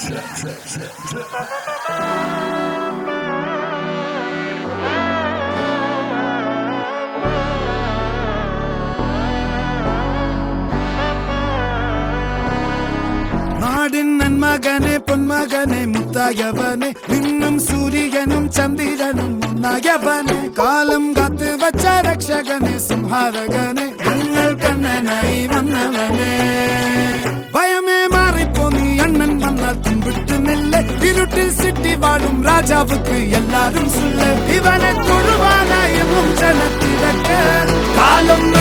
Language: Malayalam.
നാടിൻ നന്മകനെ പൊന്മകനെ മുത്തായവനെ നിന്നും സൂര്യനും ചന്ദ്രനും ഒന്നായവനെ കാലം കാത്ത് വച്ച രക്ഷകനെ സംഹാരകനെ ഞങ്ങൾ കണ്ണനായി വന്നവനെ ഭയമേ മാറിപ്പോ നീ അണ്ണൻ വന്നാൽ തുമ്പിട്ടുന്നില്ല ഇരുട്ടിൽ സിറ്റി വാഴും രാജാവുക്ക് എല്ലാരും സുല്ല ഇവനെ തൊഴുവാനായും ജനത്തിരക്ക് കാലം